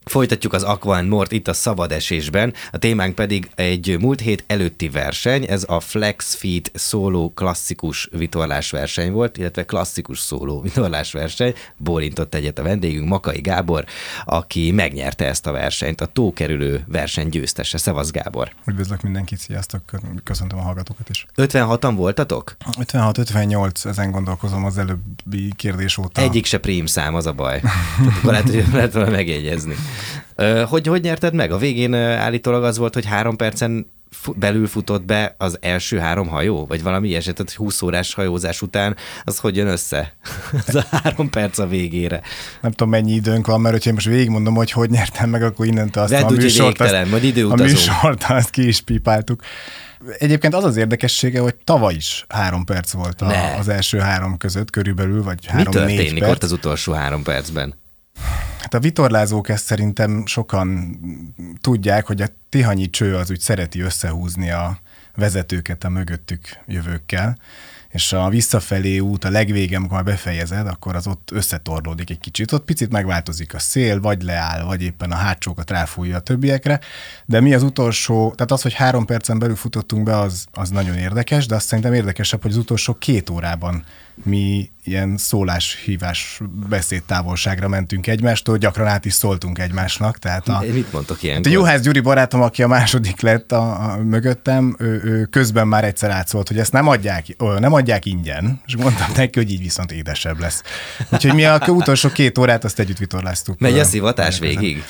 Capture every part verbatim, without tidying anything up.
Folytatjuk az Aqua and Mort itt a szabad esésben, a témánk pedig egy múlt hét előtti verseny, ez a Flex Feet szóló klasszikus vitorlás verseny volt, illetve klasszikus szóló vitorlás verseny, bólintott egyet a vendégünk, Makai Gábor, aki megnyerte ezt a versenyt, a tókerülő verseny győztese. Szevasz Gábor! Üdvözlök mindenkit, sziasztok, köszöntöm a hallgatókat is. ötvenhatan voltatok? ötvenhat ötvennyolc, ezen gondolkozom az előbbi kérdés óta. Egyik se prím szám, az a baj. Tehát akkor lehet, hogy lehet volna megjegyezni. Hogy, hogy nyerted meg? A végén állítólag az volt, hogy három percen belül futott be az első három hajó? Vagy valami ilyesmi, tehát húsz órás hajózás után, az hogy jön össze? Ez a három perc a végére. Nem tudom, mennyi időnk van, mert hogyha én most végigmondom, hogy hogy nyertem meg, akkor innentől azt a műsort, azt, majd a műsort azt ki is pipáltuk. Egyébként az az érdekessége, hogy tavaly is három perc volt a, az első három között körülbelül, vagy három-négy perc. Mi történik ott az utolsó három percben? Hát a vitorlázók ezt szerintem sokan tudják, hogy a tihanyi cső az úgy szereti összehúzni a vezetőket a mögöttük jövőkkel, és a visszafelé út a legvége, amikor befejezed, akkor az ott összetorlódik egy kicsit. Ott picit megváltozik a szél, vagy leáll, vagy éppen a hátsókat ráfújja a többiekre, de mi az utolsó, tehát az, hogy három percen belül futottunk be, az, az nagyon érdekes, de azt szerintem érdekesebb, hogy az utolsó két órában mi ilyen szólás-hívás beszédtávolságra mentünk egymástól, gyakran át is szóltunk egymásnak. Tehát a, mit mondtok ilyenkor? A Juhász Gyuri barátom, aki a második lett a, a mögöttem, ő, ő közben már egyszer átszólt, hogy ezt nem adják, nem adják ingyen, és mondtam neki, hogy így viszont édesebb lesz. Úgyhogy mi a utolsó két órát azt együtt vitorláztuk. Megy a szivatás végig?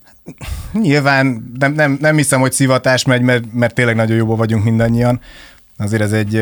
Nyilván nem, nem, nem hiszem, hogy szivatás megy, mert, mert tényleg nagyon jóban vagyunk mindannyian. Azért ez egy...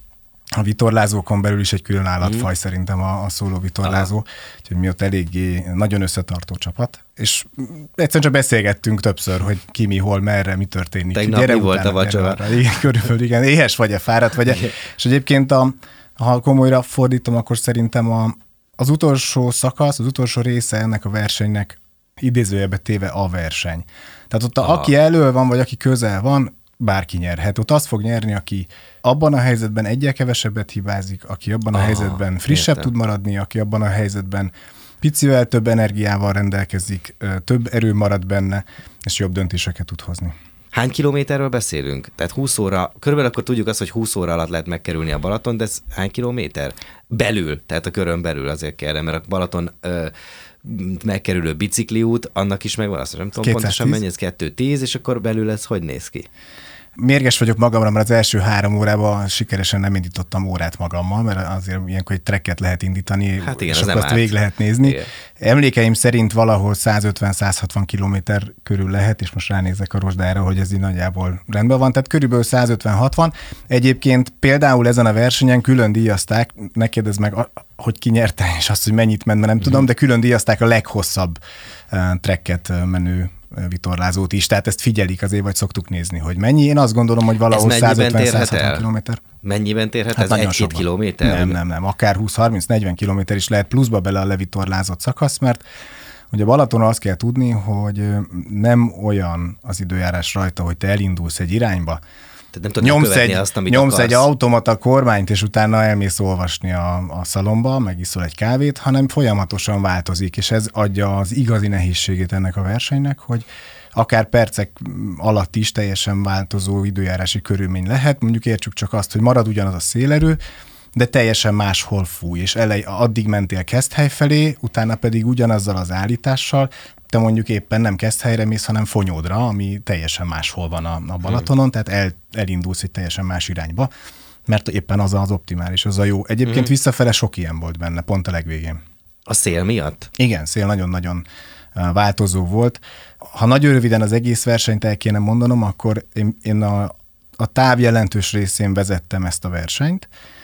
A vitorlázókon belül is egy külön állatfaj mm. szerintem a, a szóló vitorlázó, ah. úgyhogy mi ott eléggé nagyon összetartó csapat, és egyszerűen csak beszélgettünk többször, hogy ki, mi, hol, merre, mi történik. Tegnap mi volt a vacsora? Igen, körülbelül, igen, éhes vagy-e, fáradt vagy-e, és egyébként a, ha komolyra fordítom, akkor szerintem a, az utolsó szakasz, az utolsó része ennek a versenynek idézőjelbe téve a verseny. Tehát ott a, aki elől van, vagy aki közel van, bárki nyerhet. Ott azt fog nyerni, aki abban a helyzetben egyel kevesebbet hibázik, aki abban a Aha, helyzetben frissebb értem. tud maradni, aki abban a helyzetben picivel több energiával rendelkezik, több erő marad benne, és jobb döntéseket tud hozni. Hány kilométerről beszélünk? Tehát húsz óra, körülbelül akkor tudjuk azt, hogy húsz óra alatt lehet megkerülni a Balaton, de ez hány kilométer? Belül, tehát a körön belül azért kell, mert a Balaton ö, megkerülő bicikliút, annak is megvan, azt nem tudom pontosan mennyi, ez kettő tíz, és akkor belül ez hogy néz ki? Mérges vagyok magamra, mert az első három órában sikeresen nem indítottam órát magammal, mert azért ilyenkor egy trekket lehet indítani, hát igen, és akkor azt végig lehet nézni. Igen. Emlékeim szerint valahol száz ötven száz hatvan kilométer körül lehet, és most ránézek a rozsdára, hogy ez így nagyjából rendben van, tehát körülbelül száz ötven hatvan. Egyébként például ezen a versenyen külön díjazták, ne kérdezz meg, hogy ki nyerte, és azt, hogy mennyit ment, mert nem tudom, de külön díjazták a leghosszabb uh, trekket menő vitorlázót is, tehát ezt figyelik azért, vagy szoktuk nézni, hogy mennyi. Én azt gondolom, hogy valahol száz ötven száz hatvan kilométer. Mennyiben térhet hát ez? Egy-két kilométer? Nem, nem, nem. Akár húsz harminc negyven kilométer is lehet pluszba bele a levitorlázott szakasz, mert ugye Balatonon azt kell tudni, hogy nem olyan az időjárás rajta, hogy te elindulsz egy irányba, nem nyomsz egy, azt, amit nyomsz egy automata kormányt, és utána elmész olvasni a, a szalomba, megiszol egy kávét, hanem folyamatosan változik, és ez adja az igazi nehézségét ennek a versenynek, hogy akár percek alatt is teljesen változó időjárási körülmény lehet, mondjuk értsük csak azt, hogy marad ugyanaz a szélerő, de teljesen máshol fúj, és elej, addig mentél Keszthely felé, utána pedig ugyanazzal az állítással, te mondjuk éppen nem Keszthelyre mész, hanem Fonyódra, ami teljesen máshol van a, a Balatonon, hmm. tehát el, elindulsz egy teljesen más irányba, mert éppen az az optimális, az a jó. Egyébként hmm. visszafele sok ilyen volt benne, pont a legvégén. A szél miatt? Igen, szél nagyon-nagyon változó volt. Ha nagyon röviden az egész versenyt el kéne mondanom, akkor én, én a, a táv jelentős részén vezettem ezt a versenyt,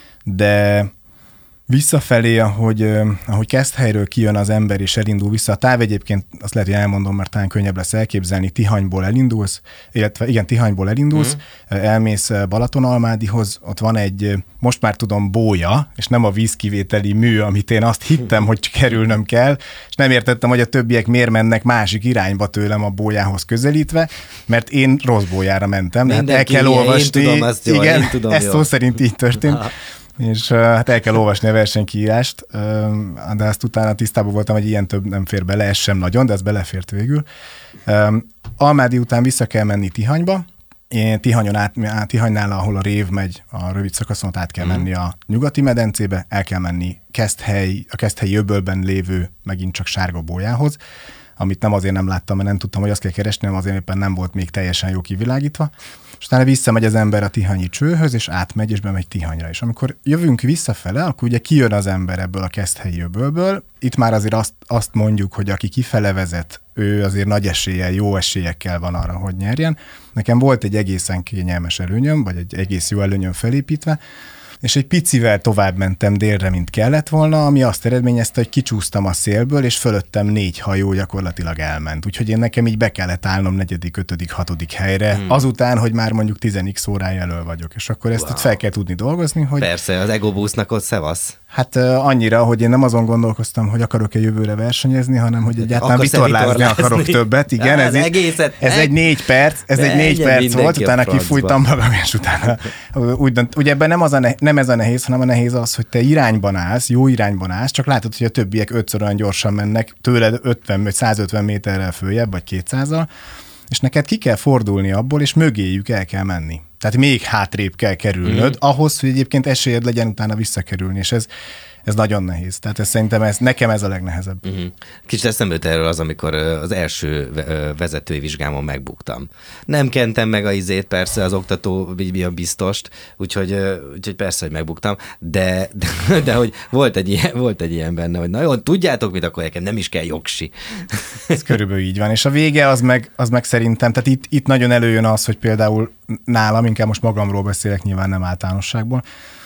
de visszafelé, ahogy, ahogy Keszthelyről kijön az ember és elindul vissza, a táv egyébként, azt lehet, hogy elmondom, mert talán könnyebb lesz elképzelni, Tihanyból elindulsz, illetve igen, Tihanyból elindulsz, mm. elmész Balatonalmádihoz, ott van egy, most már tudom, bója, és nem a vízkivételi mű, amit én azt hittem, hogy kerülnöm kell, és nem értettem, hogy a többiek miért mennek másik irányba tőlem a bójához közelítve, mert én rossz bójára mentem, hát el kell olvasni. Én tudom, azt jól, igen, én tudom ez jól. szó szerint így történt. és hát el kell olvasni a versenykiírást, de azt utána tisztában voltam, hogy ilyen több nem fér bele, ez sem nagyon, de ez belefért végül. Almádi után vissza kell menni Tihanyba, én Tihanyon át, Tihanynál, ahol a Rév megy, a rövid szakaszon át kell menni a nyugati medencébe, el kell menni Keszthely, a Keszthelyi öbölben lévő megint csak Sárga Bójához, amit nem azért nem láttam, mert nem tudtam, hogy azt kell keresni, hanem azért éppen nem volt még teljesen jó kivilágítva. És utána visszamegy az ember a tihanyi csőhöz, és átmegy, és bemegy Tihanyra. És amikor jövünk visszafele, akkor ugye kijön az ember ebből a Keszthelyi öbölből. Itt már azért azt, azt mondjuk, hogy aki kifele vezet, ő azért nagy eséllyel, jó esélyekkel van arra, hogy nyerjen. Nekem volt egy egészen kényelmes előnyöm, vagy egy egész jó előnyöm felépítve, és egy picivel tovább mentem délre, mint kellett volna, ami azt eredményezte, hogy kicsúsztam a szélből, és fölöttem négy hajó gyakorlatilag elment. Úgyhogy én nekem így be kellett állnom negyedik, ötödik, hatodik helyre, hmm. azután, hogy már mondjuk tíz órája elől vagyok. És akkor ezt wow. ott fel kell tudni dolgozni, hogy... Persze, az EgoBoost-nak ott szevasz. Hát uh, annyira, hogy én nem azon gondolkoztam, hogy akarok-e jövőre versenyezni, hanem hogy egyáltalán vitorlázni, vitorlázni akarok többet. Igen, ez, egészet, ez egy négy perc, ez egy négy perc volt, utána kifújtam magam, és utána úgy dönt. Ugye ebben nem, az a ne, nem ez a nehéz, hanem a nehéz az, hogy te irányban állsz, jó irányban állsz, csak látod, hogy a többiek ötször olyan gyorsan mennek, tőled ötven vagy százötven méterrel följebb, vagy kétszázzal, és neked ki kell fordulni abból, és mögéjük el kell menni. Tehát még hátrébb kell kerülnöd, mm. ahhoz, hogy egyébként esélyed legyen utána visszakerülni, és ez, ez nagyon nehéz. Tehát ez szerintem ez, nekem ez a legnehezebb. Mm-hmm. Kicsit eszembe jut erről az, amikor az első vezetői vizsgámon megbuktam. Nem kentem meg a izét, persze az oktató a biztost, úgyhogy, úgyhogy persze, hogy megbuktam, de, de, de hogy volt egy, ilyen, volt egy ilyen benne, hogy na jó, tudjátok mit, akkor nekem nem is kell jogsi. Ez körülbelül így van, és a vége az meg, az meg szerintem, tehát itt, itt nagyon előjön az, hogy például nálam, inkább most magamról beszélek, nyilván nem általánosságból,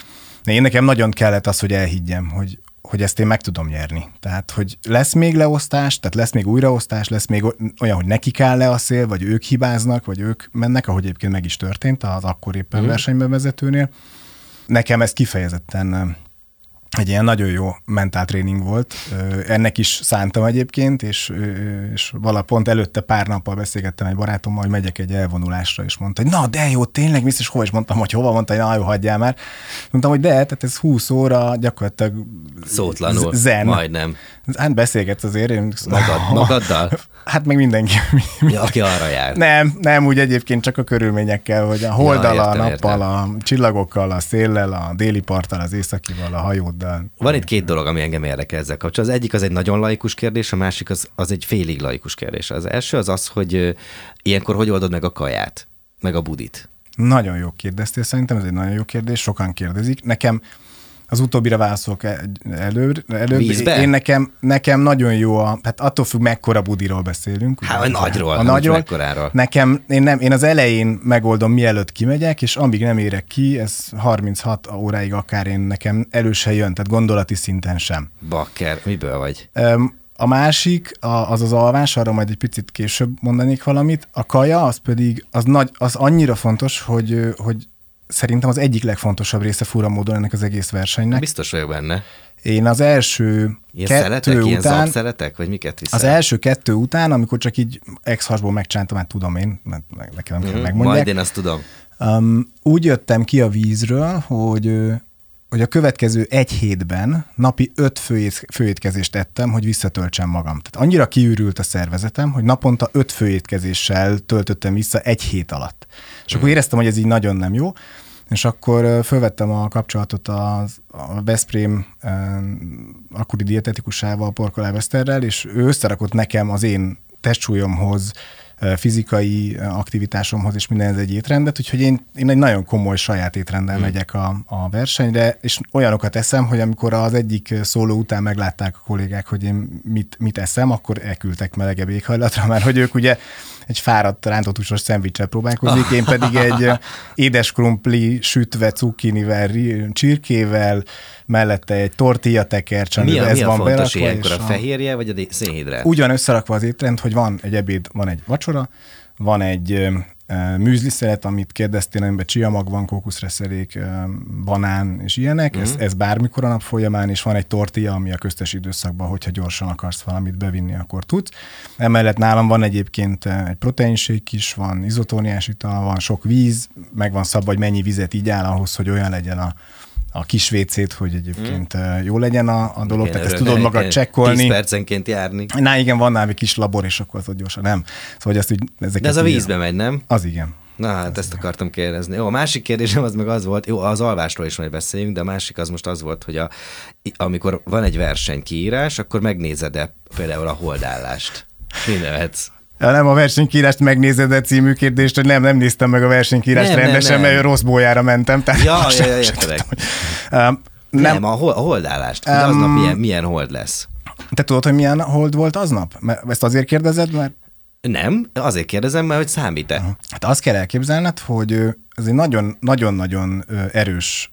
de én nekem nagyon kellett az, hogy elhiggyem, hogy, hogy ezt én meg tudom nyerni. Tehát, hogy lesz még leosztás, tehát lesz még újraosztás, lesz még olyan, hogy nekik áll le a szél, vagy ők hibáznak, vagy ők mennek, ahogy egyébként meg is történt az akkor éppen mm. versenyben vezetőnél. Nekem ez kifejezetten egy ilyen nagyon jó mentáltréning volt. Ennek is szántam egyébként, és, és vala pont előtte pár nappal beszélgettem egy barátommal, hogy megyek egy elvonulásra, és mondta, hogy na, de jó, tényleg, visz, és hova is mondtam, hogy hova, mondta, hogy na, jó, hagyjál már. Mondtam, hogy de, tehát ez húsz óra gyakorlatilag szótlanul, zen. Majdnem. Hát beszélgetsz azért. Én... Magad, magaddal? Hát meg mindenki. Ja, aki arra jár. Nem, nem úgy egyébként csak a körülményekkel, hogy a holdal, ja, értem, a nappal, értem. A csillagokkal, a széllel, a déli parttal, az északival, a hajóddal. Van itt két dolog, ami engem érdekel ezzel kapcsolatban. Az egyik az egy nagyon laikus kérdés, a másik az, az egy félig laikus kérdés. Az első az az, hogy uh, ilyenkor hogy oldod meg a kaját, meg a budit? Nagyon jó kérdeztél, szerintem ez egy nagyon jó kérdés, sokan kérdezik. Nekem az utóbbira válaszolok előbb. előbb. Én nekem, nekem nagyon jó a, hát attól függ, mekkora budiról beszélünk. Hát a nagyról, a nagyról. Mekkoráról. Nekem, én, nem, én az elején megoldom, mielőtt kimegyek, és amíg nem érek ki, ez harminchat óráig akár én nekem elő se jön, tehát gondolati szinten sem. Bakker, miből vagy? A másik, az az alvás, arra majd egy picit később mondanék valamit. A kaja, az pedig, az, nagy, az annyira fontos, hogy, hogy szerintem az egyik legfontosabb része fura módon ennek az egész versenynek. Biztos vagyok benne. Én az első ilyen kettő szeletek, után... Ilyen zapszeletek, vagy miket viszel? Az első kettő után, amikor csak így ex-hasból megcsináltam, hát tudom én, mert nekem nem kell mm-hmm. megmondják. Majd én azt tudom. Um, úgy jöttem ki a vízről, hogy, hogy a következő egy hétben napi öt főét, főétkezést ettem, hogy visszatöltsem magam. Tehát annyira kiürült a szervezetem, hogy naponta öt főétkezéssel töltöttem vissza egy hét alatt. És mm. akkor éreztem, hogy ez így nagyon nem jó. És akkor fölvettem a kapcsolatot az, a Veszprém eh, akkori dietetikusával, Porkolá Eszterrel, és ő összerakott nekem az én testsúlyomhoz, fizikai aktivitásomhoz és mindenhez egy étrendet, úgyhogy én, én egy nagyon komoly saját étrenddel hmm. megyek a, a versenyre, és olyanokat eszem, hogy amikor az egyik szóló után meglátták a kollégák, hogy én mit, mit eszem, akkor elküldtek melegebb éghajlatra, mert hogy ők ugye egy fáradt rántott húsos szendvicsel próbálkozik, én pedig egy édes krumpli sütve cukkinivel, csirkével, mellette egy tortilla tekercs, mi a, ez mi a van fontos berakva, ilyenkor, a fehérje vagy a szénhidrát? Úgy van összerakva az étrend, hogy van egy ebéd, van egy vacsora, van egy uh, műzliszelet, amit kérdeztél, amiben csiamag van, kókuszreszelék, uh, banán és ilyenek, mm. ez, ez bármikor a nap folyamán, és van egy tortilla, ami a köztes időszakban, hogyha gyorsan akarsz valamit bevinni, akkor tudsz. Emellett nálam van egyébként egy proteinsék is, van izotóniás ital, van sok víz, meg van szabva, hogy mennyi vizet így áll ahhoz, hogy olyan legyen a a kis vécét, hogy egyébként hmm. jó legyen a, a dolog, igen, tehát ezt tudod magad csekkolni. tíz percenként járni. Na igen, van nálam egy kis labor, és akkor az gyorsan, nem. Szóval, azt úgy, de ez a vízbe megy, nem? Az igen. Na hát, ezt akartam kérdezni. Jó, a másik kérdésem az meg az volt, jó, az alvásról is majd beszéljünk, de a másik az most az volt, hogy a, amikor van egy versenykiírás, akkor megnézed-e például a holdállást? Mi nevetsz? Ja, nem a versenykírást megnézed a című kérdést, hogy nem, nem néztem meg a versenykírást nem, rendesen, nem, nem. mert rossz bójára mentem. Tehát ja, ja, ja, értelek. Um, nem, nem, a, hol, a holdállást. Um, aznap milyen, milyen hold lesz? Te tudod, hogy milyen hold volt aznap? Ezt azért kérdezed, mert... Nem, azért kérdezem, mert hogy számít-e? Uh-huh. Hát azt kell elképzelned, hogy ez egy nagyon-nagyon erős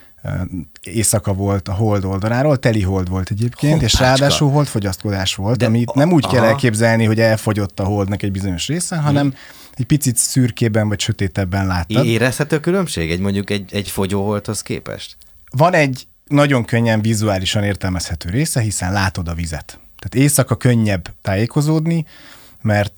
éjszaka volt a hold oldaláról, teli hold volt egyébként, Hoppácska. És ráadásul holdfogyaszkodás volt, de, amit nem úgy aha. kell elképzelni, hogy elfogyott a holdnak egy bizonyos része, hanem hmm. egy picit szürkében vagy sötétebben láttad. Érezhető különbség egy mondjuk egy, egy fogyóholdhoz képest? Van egy nagyon könnyen vizuálisan értelmezhető része, hiszen látod a vizet. Tehát éjszaka könnyebb tájékozódni, mert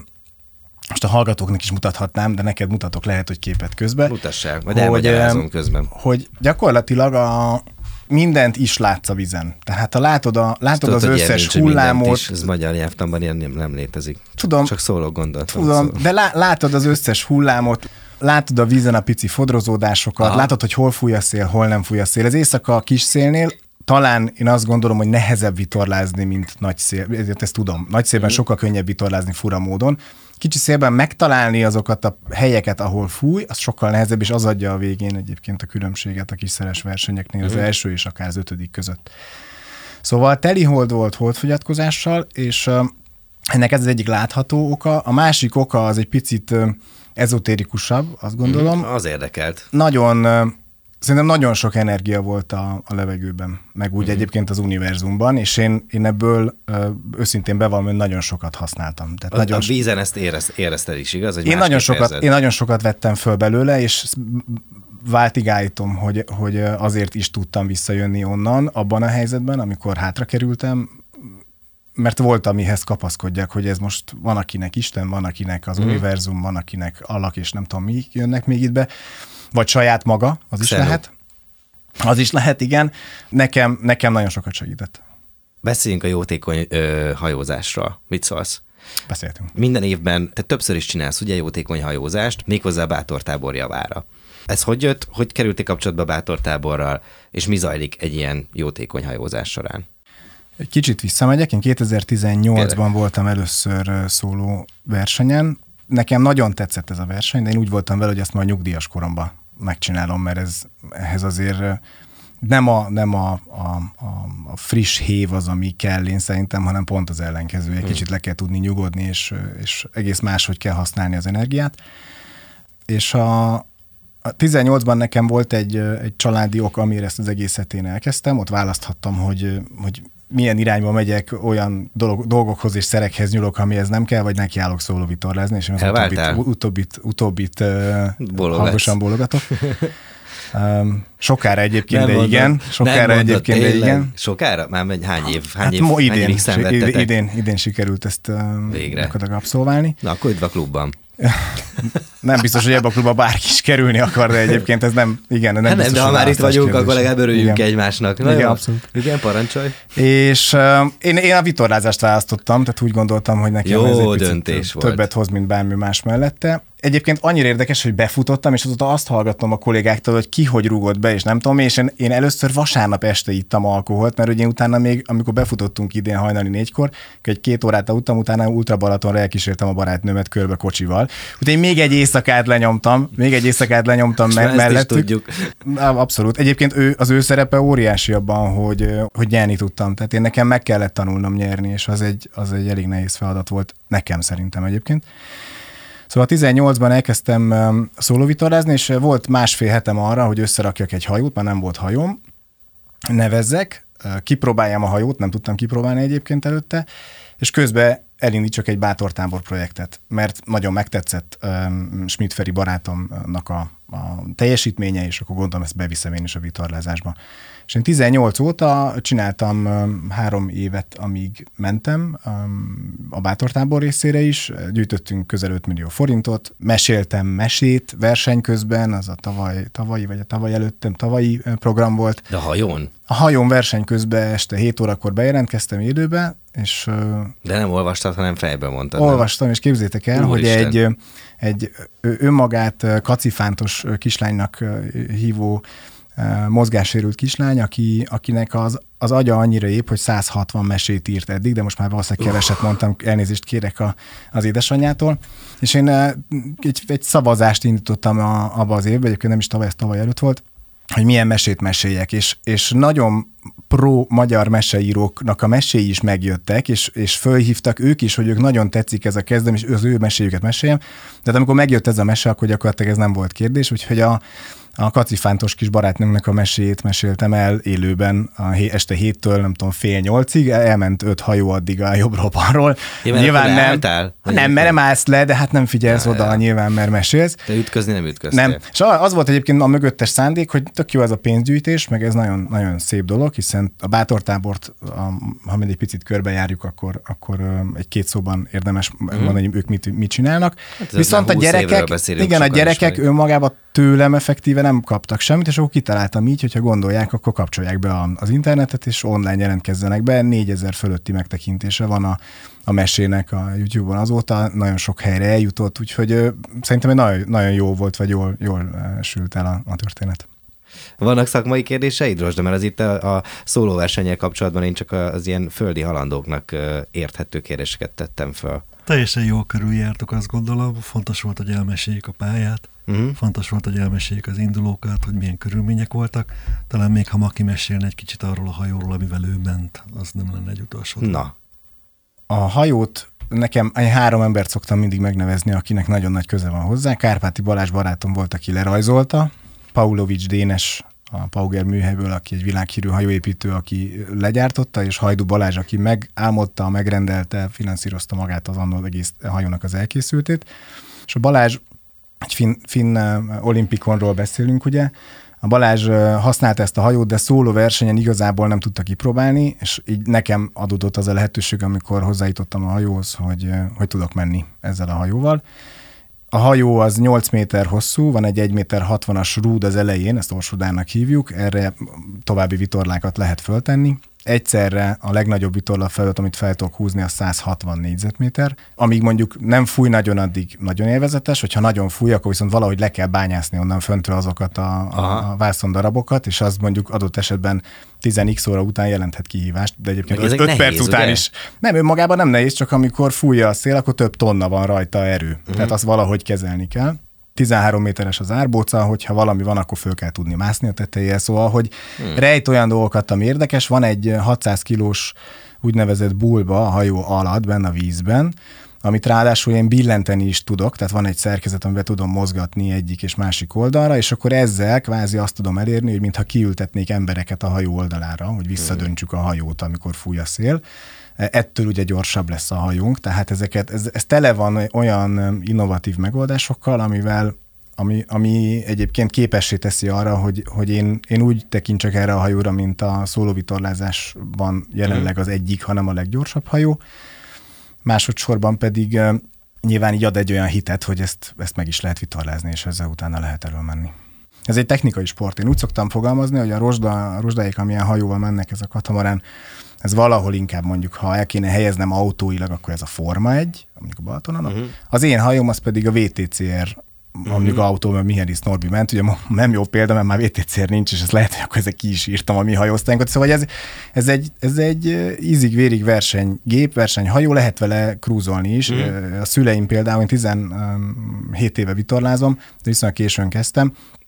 most a hallgatóknak is mutathatnám, de neked mutatok, lehet, hogy képet közben. Mutassál, majd elmagyarázom közben. Hogy gyakorlatilag a mindent is látsz a vízen. Tehát ha látod, a, látod tudod, az összes hullámot... Ez magyar nyelvtanban ilyen nem, nem létezik. Tudom. Csak szóló gondolatom. Tudom, szóló. De lá, látod az összes hullámot, látod a vízen a pici fodrozódásokat, aha. látod, hogy hol fúj a szél, hol nem fúj a szél. Az éjszaka a kis szélnél talán én azt gondolom, hogy nehezebb vitorlázni, mint nagy szél. Ezt tudom. Nagy szélben mm. sokkal könnyebb vitorlázni fura módon. Kicsi szélben megtalálni azokat a helyeket, ahol fúj, az sokkal nehezebb, és az adja a végén egyébként a különbséget a kiszeres versenyeknél az mm. első és akár az ötödik között. Szóval teli hold volt holdfogyatkozással, és uh, ennek ez az egyik látható oka. A másik oka az egy picit uh, ezotérikusabb, azt gondolom. Mm, az érdekelt. Nagyon... Uh, Szerintem nagyon sok energia volt a, a levegőben, meg úgy mm. egyébként az univerzumban, és én, én ebből ö, őszintén bevallom, hogy nagyon sokat használtam. Tehát a, nagyon a vízen ezt érez, érezted is, igaz? Én nagyon, sokat, én nagyon sokat vettem föl belőle, és váltig állítom, hogy, hogy azért is tudtam visszajönni onnan, abban a helyzetben, amikor hátra kerültem, mert volt, amihez kapaszkodjak, hogy ez most van, akinek Isten, van, akinek az mm. univerzum, van, akinek alak, és nem tudom, mi jönnek még itt be. Vagy saját maga, az is Szerint. lehet. Az is lehet, igen. Nekem, nekem nagyon sokat segített. Beszéljünk a jótékony ö, hajózásról. Mit szólsz? Beszéltünk. Minden évben, te többször is csinálsz ugye jótékony hajózást, méghozzá a Bátortábor javára. Ez hogy jött? Hogy kerültél kapcsolatba a Bátortáborral, és mi zajlik egy ilyen jótékony hajózás során? Egy kicsit visszamegyek. Én kétezer-tizennyolcban Kérlek. voltam először szóló versenyen. Nekem nagyon tetszett ez a verseny, de én úgy voltam vele, hogy ezt majd nyugdíjas koromban megcsinálom, mert ez, ehhez azért nem a, nem a, a, a friss hév az, ami kell én szerintem, hanem pont az ellenkező. Egy hmm. kicsit le kell tudni nyugodni, és, és egész máshogy kell használni az energiát. És a, a tizennyolcban nekem volt egy, egy családi ok, amire ezt az egészet én elkezdtem. Ott választhattam, hogy, hogy milyen irányba megyek, olyan dolog, dolgokhoz és szerekhez nyúlok, amihez nem kell, vagy nekiállok szóló vitorlázni, és én az utóbbit, utóbbit, utóbbit uh, hangosan bólogatok. Um, sokára egyébként, nem de mondod, igen. Sokára egyébként, de igen. Sokára? Már megy hány év? Hány hát év, mo, idén, hány évig szenvedtetek? Idén, idén sikerült ezt um, gyakorlatilag abszolválni. Na, akkor üdv a klubban. Nem biztos, hogy ebben a klubban bárki is kerülni akar, de egyébként ez nem, igen, nem, nem biztos, de ha már itt vagyunk, kérdés. Akkor legalább örüljünk igen. egymásnak. Na igen, jó? abszolút. Igen, parancsolj. És uh, én, én a vitorlázást választottam, tehát úgy gondoltam, hogy nekem jó ez egy döntés picit volt. Többet hoz, mint bármi más mellette. Egyébként annyira érdekes, hogy befutottam, és azóta azt hallgattam a kollégáktól, hogy ki hogy rúgott be, és nem tudom, és én, én először vasárnap este ittam alkoholt, mert ugye utána még, amikor befutottunk idén hajnali négykor, egy két órát uttam, utána Ultra Balatonra elkísértem a barátnőmet körbe kocsival. Utána még egy éjszakát lenyomtam, még egy éjszakát lenyomtam me- mellettük. Tudjuk. Abszolút. Egyébként ő, az ő szerepe óriási abban, hogy, hogy nyerni tudtam. Tehát én nekem meg kellett tanulnom nyerni, és az egy, az egy elég nehéz feladat volt nekem szerintem egyébként. Szóval tizennyolcban elkezdtem szólóvitorlázni, és volt másfél hetem arra, hogy összerakjak egy hajót, már nem volt hajóm, nevezzek, kipróbáljam a hajót, nem tudtam kipróbálni egyébként előtte, és közben elindítsak egy bátortábor projektet, mert nagyon megtetszett um, Schmidt Feri barátomnak a, a teljesítménye, és akkor gondolom, ezt beviszem én is a vitorlázásba. És én tizennyolc óta csináltam um, három évet, amíg mentem um, a bátortábor részére is, gyűjtöttünk közel öt millió forintot, meséltem mesét verseny közben, az a tavaly, tavalyi, vagy a tavaly előttem tavalyi program volt. De a hajón? A hajón verseny közben este hét órakor bejelentkeztem élőbe, és... De nem olvastad, hanem fejben mondtad. Olvastam, nem? És képzétek el, Úristen. hogy egy, egy önmagát kacifántos kislánynak hívó mozgássérült kislány, aki, akinek az, az agya annyira épp, hogy száz hatvan mesét írt eddig, de most már valószínűleg keveset mondtam, elnézést kérek a, az édesanyjától. És én egy, egy szavazást indítottam a, abba az évben, egyébként nem is tavaly, ez tavaly előtt volt, hogy milyen mesét meséljek, és, és nagyon pro magyar meseíróknak a meséi is megjöttek, és, és fölhívtak ők is, hogy ők nagyon tetszik ez a kezdem, és az ő meséjüket meséljem. De amikor megjött ez a mese, akkor gyakorlatilag ez nem volt kérdés, úgyhogy a A kacifántos kis barátnőnknek a meséjét meséltem el élőben a hé, este héttől, nem tudom, fél nyolcig, elment öt hajó addig a jobbról balról. Nyilván nem, nem, mert nem állsz le, de hát nem figyelsz ja, oda, ja. nyilván, mert mesélsz. De ütközni nem ütköztél. Nem. És az volt egyébként a mögöttes szándék, hogy tök jó ez a pénzgyűjtés, meg ez nagyon, nagyon szép dolog, hiszen a bátortábort, a, ha mindig egy picit körbejárjuk, akkor, akkor egy-két szóban érdemes mm. mondani, hogy ők mit, mit csinálnak. Hát viszont a gyerekek, igen, a gyerekek önmagában tőlem effektíve nem kaptak semmit, és akkor kitaláltam így, hogyha gondolják, akkor kapcsolják be az internetet, és online jelentkezzenek be. négyezer fölötti megtekintése van a, a mesének a YouTube-on azóta, nagyon sok helyre eljutott, úgyhogy ö, szerintem egy nagyon, nagyon jó volt, vagy jól, jól sült el a, a történet. Vannak szakmai kérdéseid, Rozsda? Mert az itt a, a szólóversennyel kapcsolatban én csak az ilyen földi halandóknak érthető kérdéseket tettem föl. Teljesen jól körüljártok, azt gondolom. Fontos volt, hogy elmeséljék a pályát. Uh-huh. Fontos volt, hogy elmeséljék az indulókat, hogy milyen körülmények voltak. Talán még ha Maki mesélne egy kicsit arról a hajóról, amivel ő ment, az nem lenne egy utolsó. Na. A hajót nekem három embert szoktam mindig megnevezni, akinek nagyon nagy köze van hozzá. Kárpáti Balázs barátom volt, aki lerajzolta. Paulovics Dénes a Pauger műhelyből, aki egy világhírű hajóépítő, aki legyártotta, és Hajdú Balázs, aki megálmodta, megrendelte, finanszírozta magát az annól egész hajónak az elkészültét. És a Balázs, egy finn, finn olimpikonról beszélünk, ugye, a Balázs használta ezt a hajót, de szóló versenyen igazából nem tudta kipróbálni, és így nekem adódott az a lehetőség, amikor hozzájutottam a hajóhoz, hogy, hogy tudok menni ezzel a hajóval. A hajó az nyolc méter hosszú, van egy egy méter hatvanas rúd az elején, ezt orsrudának hívjuk, erre további vitorlákat lehet föltenni. Egyszerre a legnagyobb vitorla felület, amit fel tudok húzni, a száz hatvan négyzetméter. Amíg mondjuk nem fúj nagyon, addig nagyon élvezetes, hogyha nagyon fúj, akkor viszont valahogy le kell bányászni onnan föntről azokat a, a, a vászondarabokat, és az mondjuk adott esetben tíz x óra után jelenthet kihívást, de egyébként öt nehéz, perc után ugye? Is. Nem, önmagában nem nehéz, csak amikor fújja a szél, akkor több tonna van rajta erő. Uh-huh. Tehát azt valahogy kezelni kell. tizenhárom méteres az árbóca, hogyha valami van, akkor föl kell tudni mászni a tetejére. Szóval, hogy hmm. rejt olyan dolgokat, ami érdekes. Van egy hatszáz kilós úgynevezett bulba a hajó alatt, benne a vízben, amit ráadásul én billenteni is tudok, tehát van egy szerkezet, amiben tudom mozgatni egyik és másik oldalra, és akkor ezzel kvázi azt tudom elérni, hogy mintha kiültetnék embereket a hajó oldalára, hogy visszadöntsük a hajót, amikor fúj a szél. Ettől ugye gyorsabb lesz a hajónk, tehát ezeket, ez, ez tele van olyan innovatív megoldásokkal, amivel, ami, ami egyébként képessé teszi arra, hogy, hogy én, én úgy tekintsek erre a hajóra, mint a szólóvitorlázásban jelenleg az egyik, hanem a leggyorsabb hajó. Másodszorban pedig uh, nyilván így ad egy olyan hitet, hogy ezt, ezt meg is lehet vitorlázni, és ezzel utána lehet elől menni. Ez egy technikai sport. Én úgy szoktam fogalmazni, hogy a rozsda, a rozsdáik, amilyen hajóval mennek, ez a katamarán, ez valahol inkább mondjuk, ha el kéne helyeznem autóilag, akkor ez a Forma egy, mondjuk a Balatonon. Uh-huh. Az én hajóm az pedig a vé té cé er, mondjuk uh-huh. autó, mert Mihály Norbi ment, ugye nem jó példa, mert már vé té cé er nincs, és ez lehet, hogy akkor ezek ki is írtam a mi hajóztánkat. Szóval ez, ez egy, ez egy ízig-vérig versenygép, versenyhajó, lehet vele krúzolni is. Uh-huh. A szüleim például, én tizenhét éve vitorlázom, de viszonylag későn kezdtem,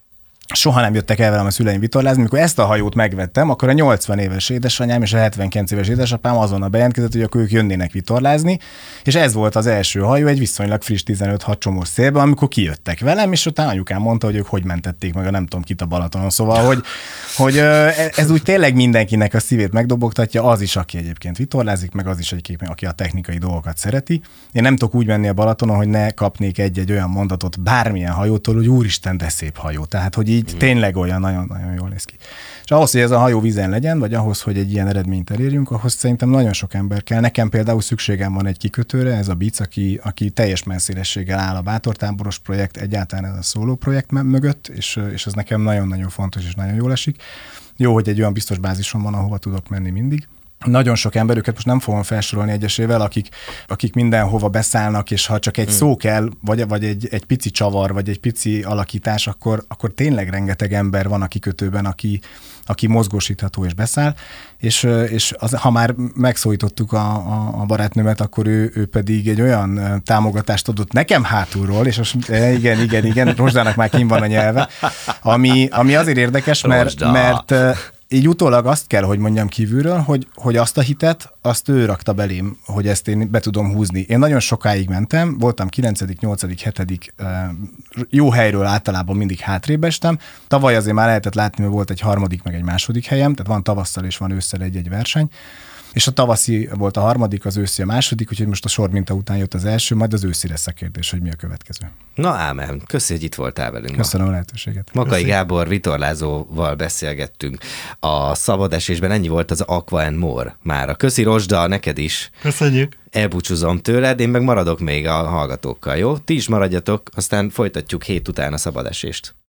soha nem jöttek el velem a szüleim vitorlázni. Mikor ezt a hajót megvettem, akkor a nyolcvan éves édesanyám és a hetvenkilenc éves édesapám azonnal bejelentkezett, hogy akkor ők jönnének vitorlázni, és ez volt az első hajó, egy viszonylag friss tizenöt-hat csomós szélben, amikor kijöttek velem, és utána anyukám mondta, hogy ők hogy mentették meg a nem tudom kit a Balatonon. Szóval, hogy, hogy ez úgy tényleg mindenkinek a szívét megdobogtatja, az is, aki egyébként vitorlázik, meg az is, aki a technikai dolgokat szereti. Én nem tudok úgy menni a Balatonon, hogy ne kapnék egy-egy olyan mondatot bármilyen hajótól, hogy úristen, de szép hajó. Tehát, hogy így tényleg olyan nagyon-nagyon jól néz ki. És ahhoz, hogy ez a hajó vízen legyen, vagy ahhoz, hogy egy ilyen eredményt elérjünk, ahhoz szerintem nagyon sok ember kell. Nekem például szükségem van egy kikötőre, ez a Bic, aki, aki teljes messzélességgel áll a bátortáboros projekt, egyáltalán ez a szóló projekt mögött, és, és ez nekem nagyon-nagyon fontos, és nagyon jól esik. Jó, hogy egy olyan biztos bázison van, ahova tudok menni mindig. Nagyon sok emberüket most nem fogom felsorolni egyesével, akik, akik mindenhova beszállnak, és ha csak egy hmm. szó kell, vagy, vagy egy, egy pici csavar, vagy egy pici alakítás, akkor, akkor tényleg rengeteg ember van a kikötőben, aki, aki mozgósítható és beszáll, és, és az, ha már megszólítottuk a, a, a barátnőmet, akkor ő, ő pedig egy olyan támogatást adott nekem hátulról, és most igen, igen, igen, Rozsdának már kint van a nyelve, ami, ami azért érdekes, mert, mert így utólag azt kell, hogy mondjam kívülről, hogy, hogy azt a hitet, azt ő rakta belém, hogy ezt én be tudom húzni. Én nagyon sokáig mentem, voltam kilencedik, nyolcadik, hetedik jó helyről általában mindig hátrébb estem. Tavaly azért már lehetett látni, hogy volt egy harmadik, meg egy második helyem, tehát van tavasszal és van ősszel egy-egy verseny. És a tavaszi volt a harmadik, az őszi a második, úgyhogy most a sorminta után jött az első, majd az őszi lesz a kérdés, hogy mi a következő. Na ámen, köszi, hogy itt voltál velünk. Köszönöm ma a lehetőséget. Makai köszi. Gábor vitorlázóval beszélgettünk. A szabadesésben ennyi volt az Aqua and More mára. Köszi Rozsda, neked is. Köszönjük. Elbúcsúzom tőled, én meg maradok még a hallgatókkal, jó? Ti is maradjatok, aztán folytatjuk hét után a szabadesést.